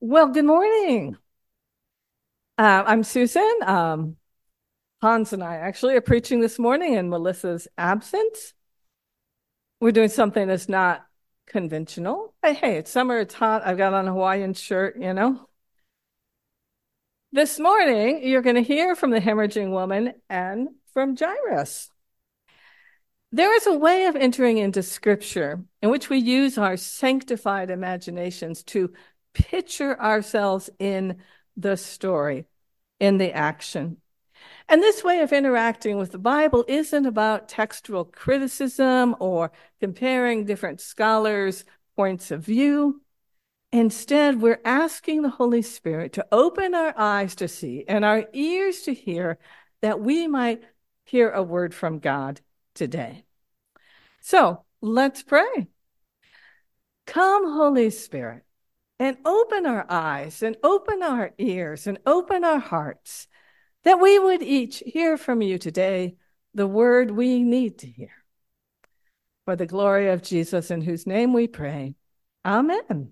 Well, good morning. I'm Susan. Hans and I actually are preaching this morning in Melissa's absence. We're doing something that's not conventional. Hey, it's summer, it's hot. I've got on a Hawaiian shirt. This morning, you're going to hear from the hemorrhaging woman and from Jairus. There is a way of entering into scripture in which we use our sanctified imaginations to picture ourselves in the story, in the action. And this way of interacting with the Bible isn't about textual criticism or comparing different scholars' points of view. Instead, we're asking the Holy Spirit to open our eyes to see and our ears to hear that we might hear a word from God today. So let's pray. Come, Holy Spirit, and open our eyes and open our ears and open our hearts that we would each hear from you today the word we need to hear. For the glory of Jesus, in whose name we pray. Amen.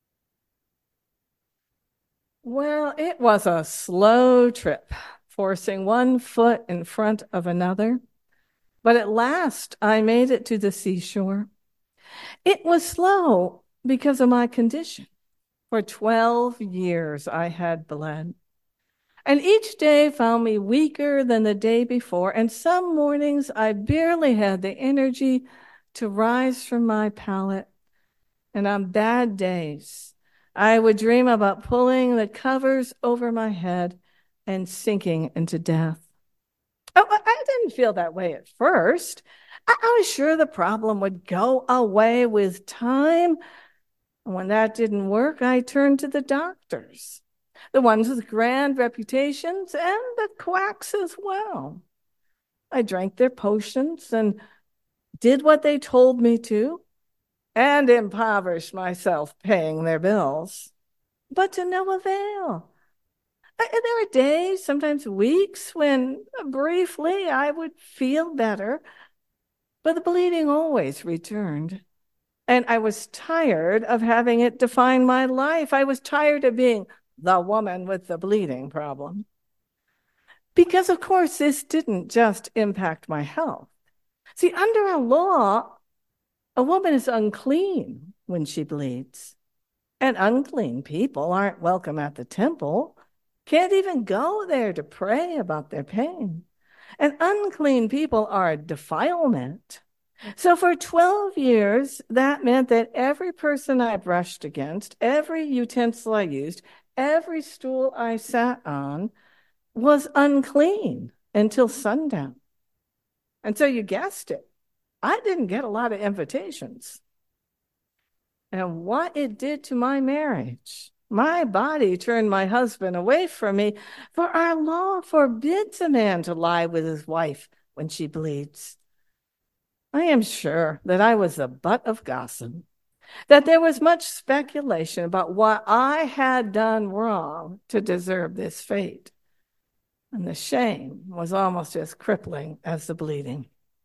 Well, it was a slow trip, forcing one foot in front of another. But at last, I made it to the seashore. It was slow because of my condition. For 12 years, I had bled. And each day found me weaker than the day before, and some mornings I barely had the energy to rise from my pallet. And on bad days, I would dream about pulling the covers over my head and sinking into death. Oh, I didn't feel that way at first. I was sure the problem would go away with time. And when that didn't work, I turned to the doctors, the ones with grand reputations and the quacks as well. I drank their potions and did what they told me to and impoverished myself paying their bills, but to no avail. There were days, sometimes weeks, when briefly I would feel better, but the bleeding always returned. And I was tired of having it define my life. I was tired of being the woman with the bleeding problem. Because, of course, this didn't just impact my health. See, under our law, a woman is unclean when she bleeds. And unclean people aren't welcome at the temple, can't even go there to pray about their pain. And unclean people are a defilement. So for 12 years, that meant that every person I brushed against, every utensil I used, every stool I sat on was unclean until sundown. And so you guessed it, I didn't get a lot of invitations. And what it did to my marriage. My body turned my husband away from me, for our law forbids a man to lie with his wife when she bleeds. I am sure that I was the butt of gossip, that there was much speculation about what I had done wrong to deserve this fate. And the shame was almost as crippling as the bleeding.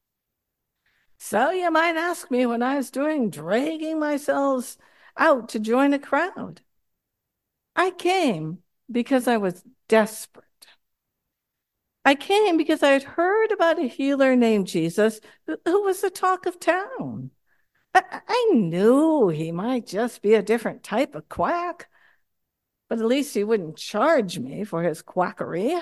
So you might ask me what I was doing, dragging myself out to join a crowd. I came because I was desperate. I came because I had heard about a healer named Jesus who was the talk of town. I knew he might just be a different type of quack, but at least he wouldn't charge me for his quackery.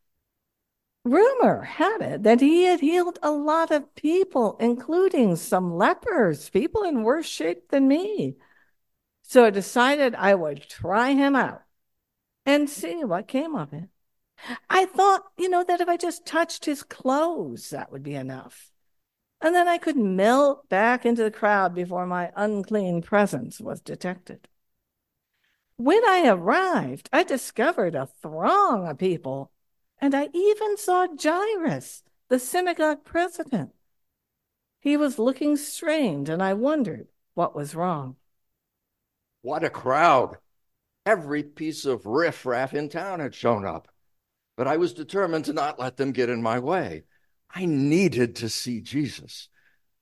Rumor had it that he had healed a lot of people, including some lepers, people in worse shape than me. So I decided I would try him out and see what came of it. I thought, that if I just touched his clothes, that would be enough. And then I could melt back into the crowd before my unclean presence was detected. When I arrived, I discovered a throng of people, and I even saw Jairus, the synagogue president. He was looking strained, and I wondered what was wrong. What a crowd. Every piece of riffraff in town had shown up. But I was determined to not let them get in my way. I needed to see Jesus.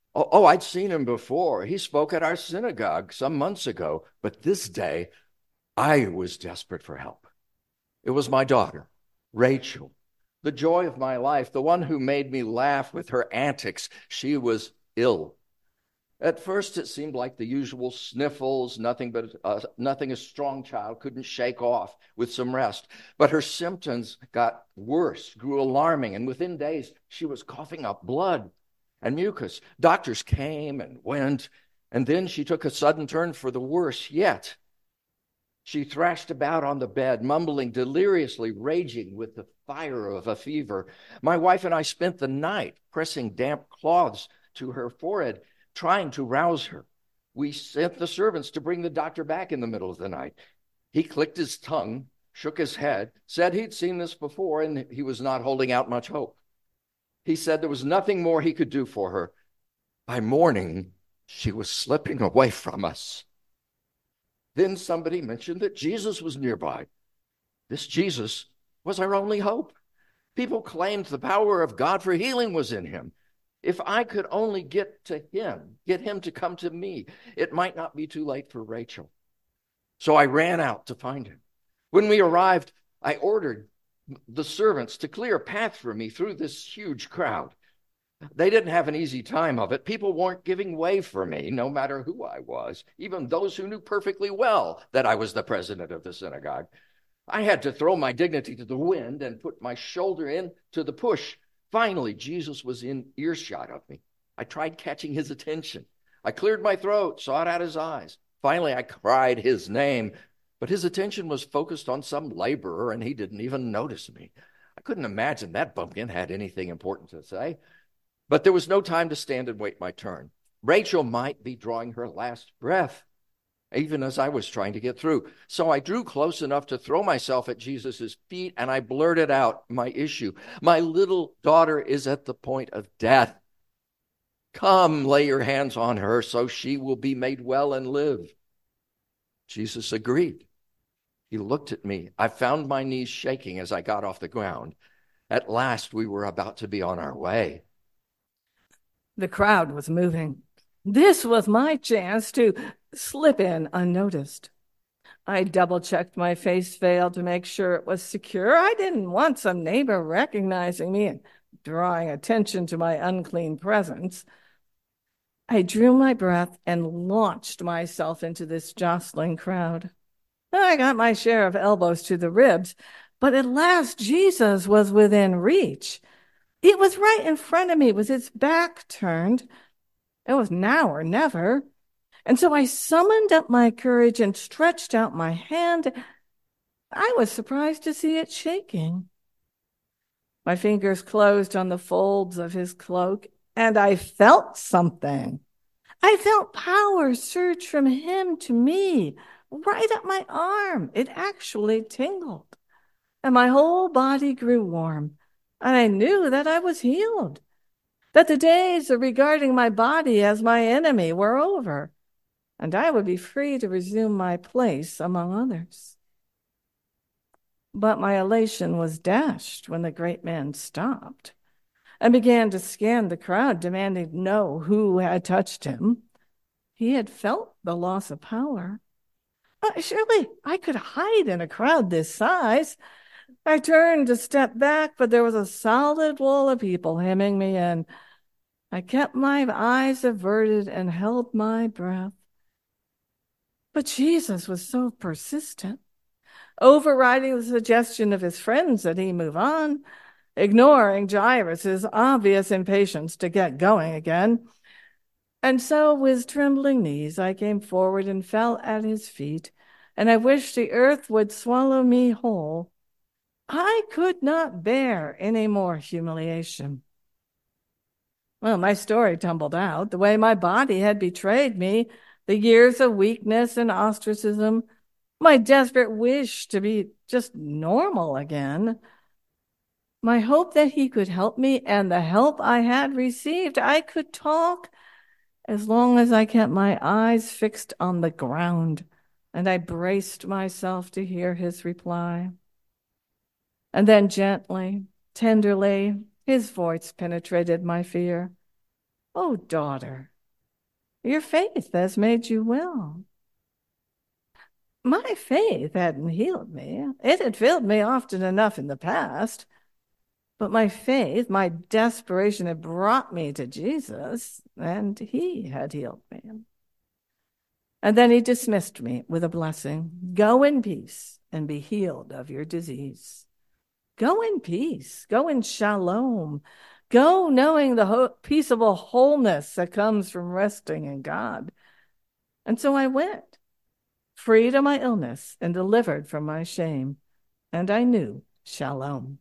I'd seen him before. He spoke at our synagogue some months ago. But this day, I was desperate for help. It was my daughter, Rachel, the joy of my life, the one who made me laugh with her antics. She was ill. At first, it seemed like the usual sniffles, nothing a strong child couldn't shake off with some rest. But her symptoms got worse, grew alarming, and within days, she was coughing up blood and mucus. Doctors came and went, and then she took a sudden turn for the worse yet. She thrashed about on the bed, mumbling deliriously, raging with the fire of a fever. My wife and I spent the night pressing damp cloths to her forehead, trying to rouse her. We sent the servants to bring the doctor back in the middle of the night. He clicked his tongue, shook his head, said he'd seen this before, and he was not holding out much hope. He said there was nothing more he could do for her. By morning, she was slipping away from us. Then somebody mentioned that Jesus was nearby. This Jesus was our only hope. People claimed the power of God for healing was in him. If I could only get to him, get him to come to me, it might not be too late for Rachel. So I ran out to find him. When we arrived, I ordered the servants to clear a path for me through this huge crowd. They didn't have an easy time of it. People weren't giving way for me, no matter who I was, even those who knew perfectly well that I was the president of the synagogue. I had to throw my dignity to the wind and put my shoulder into the push. Finally, Jesus was in earshot of me. I tried catching his attention. I cleared my throat, sought out his eyes. Finally, I cried his name, but his attention was focused on some laborer, and he didn't even notice me. I couldn't imagine that bumpkin had anything important to say. But there was no time to stand and wait my turn. Rachel might be drawing her last breath, even as I was trying to get through. So I drew close enough to throw myself at Jesus' feet, and I blurted out my issue. My little daughter is at the point of death. Come, lay your hands on her so she will be made well and live. Jesus agreed. He looked at me. I found my knees shaking as I got off the ground. At last, we were about to be on our way. The crowd was moving. This was my chance to slip in unnoticed. I double-checked my face veil to make sure it was secure. I didn't want some neighbor recognizing me and drawing attention to my unclean presence. I drew my breath and launched myself into this jostling crowd. I got my share of elbows to the ribs, but at last Jesus was within reach. It was right in front of me with its back turned. It was now or never. And so I summoned up my courage and stretched out my hand. I was surprised to see it shaking. My fingers closed on the folds of his cloak, and I felt something. I felt power surge from him to me, right up my arm. It actually tingled, and my whole body grew warm, and I knew that I was healed, that the days of regarding my body as my enemy were over, and I would be free to resume my place among others. But my elation was dashed when the great man stopped and began to scan the crowd, demanding to know who had touched him. He had felt the loss of power. Surely I could hide in a crowd this size. I turned to step back, but there was a solid wall of people hemming me in. I kept my eyes averted and held my breath. But Jesus was so persistent, overriding the suggestion of his friends that he move on, ignoring Jairus' obvious impatience to get going again. And so, with trembling knees, I came forward and fell at his feet, and I wished the earth would swallow me whole. I could not bear any more humiliation. Well, my story tumbled out, the way my body had betrayed me, the years of weakness and ostracism, my desperate wish to be just normal again. My hope that he could help me and the help I had received. I could talk as long as I kept my eyes fixed on the ground, and I braced myself to hear his reply. And then gently, tenderly, his voice penetrated my fear. "Oh, daughter, your faith has made you well." My faith hadn't healed me. It had failed me often enough in the past. But my faith, my desperation had brought me to Jesus, and he had healed me. And then he dismissed me with a blessing. Go in peace and be healed of your disease. Go in peace. Go in shalom. Go knowing the peaceable wholeness that comes from resting in God. And so I went, freed of my illness and delivered from my shame. And I knew shalom.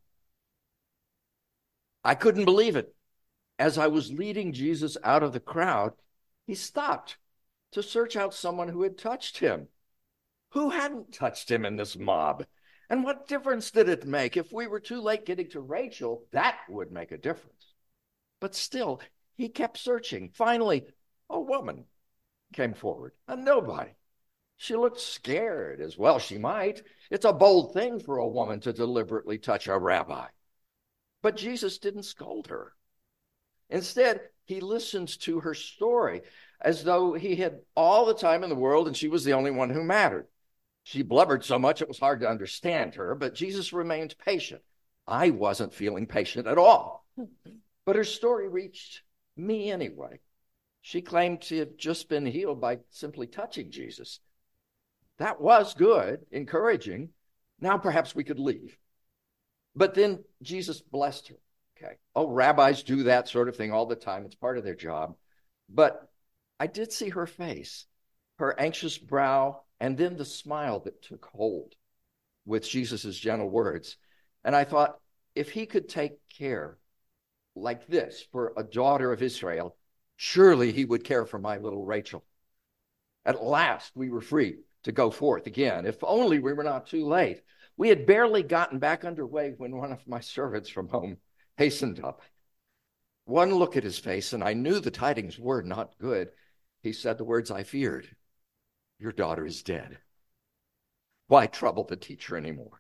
I couldn't believe it. As I was leading Jesus out of the crowd, he stopped to search out someone who had touched him. Who hadn't touched him in this mob? And what difference did it make? If we were too late getting to Rachel, that would make a difference. But still, he kept searching. Finally, a woman came forward, a nobody. She looked scared, as well she might. It's a bold thing for a woman to deliberately touch a rabbi. But Jesus didn't scold her. Instead, he listened to her story as though he had all the time in the world and she was the only one who mattered. She blubbered so much it was hard to understand her, but Jesus remained patient. I wasn't feeling patient at all. But her story reached me anyway. She claimed to have just been healed by simply touching Jesus. That was good, encouraging. Now perhaps we could leave. But then Jesus blessed her. Okay. Oh, rabbis do that sort of thing all the time. It's part of their job. But I did see her face, her anxious brow, and then the smile that took hold with Jesus's gentle words. And I thought, if he could take care like this for a daughter of Israel, surely he would care for my little Rachel. At last, we were free to go forth again. If only we were not too late. We had barely gotten back underway when one of my servants from home hastened up. One look at his face, and I knew the tidings were not good. He said the words I feared. Your daughter is dead. Why trouble the teacher anymore?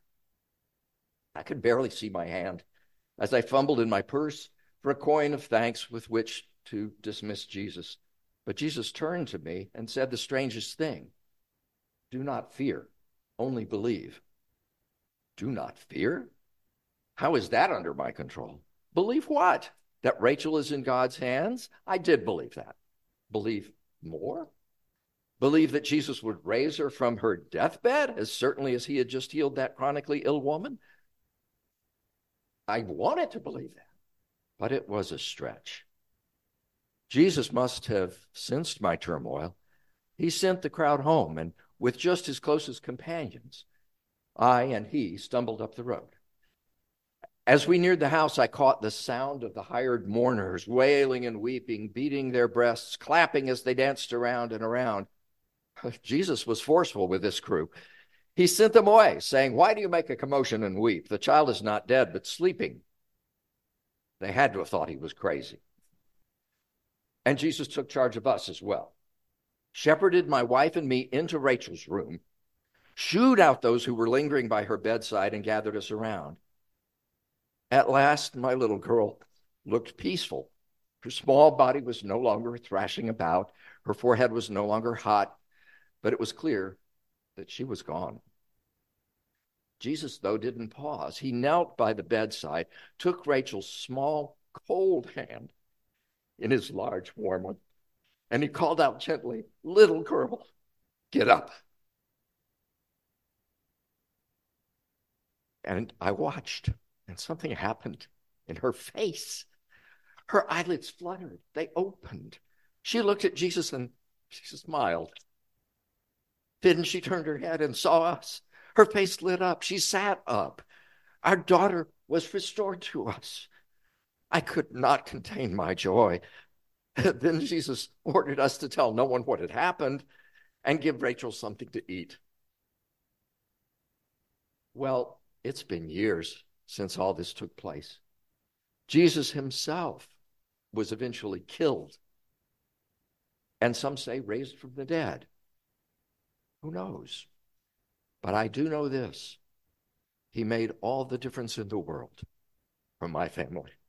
I could barely see my hand as I fumbled in my purse for a coin of thanks with which to dismiss Jesus. But Jesus turned to me and said the strangest thing. Do not fear, only believe. Do not fear? How is that under my control? Believe what? That Rachel is in God's hands? I did believe that. Believe more? Believe that Jesus would raise her from her deathbed as certainly as he had just healed that chronically ill woman? I wanted to believe that, but it was a stretch. Jesus must have sensed my turmoil. He sent the crowd home, and with just his closest companions, I and he stumbled up the road. As we neared the house, I caught the sound of the hired mourners wailing and weeping, beating their breasts, clapping as they danced around and around. Jesus was forceful with this crew. He sent them away, saying, why do you make a commotion and weep? The child is not dead, but sleeping. They had to have thought he was crazy. And Jesus took charge of us as well. Shepherded my wife and me into Rachel's room, shooed out those who were lingering by her bedside, and gathered us around. At last, my little girl looked peaceful. Her small body was no longer thrashing about. Her forehead was no longer hot, but it was clear that she was gone. Jesus, though, didn't pause. He knelt by the bedside, took Rachel's small, cold hand in his large, warm one, and he called out gently, little girl, get up. And I watched, and something happened in her face. Her eyelids fluttered. They opened. She looked at Jesus and she smiled. Then she turned her head and saw us. Her face lit up. She sat up. Our daughter was restored to us. I could not contain my joy. Then Jesus ordered us to tell no one what had happened and give Rachel something to eat. Well, it's been years since all this took place. Jesus himself was eventually killed, and some say raised from the dead. Who knows? But I do know this. He made all the difference in the world for my family.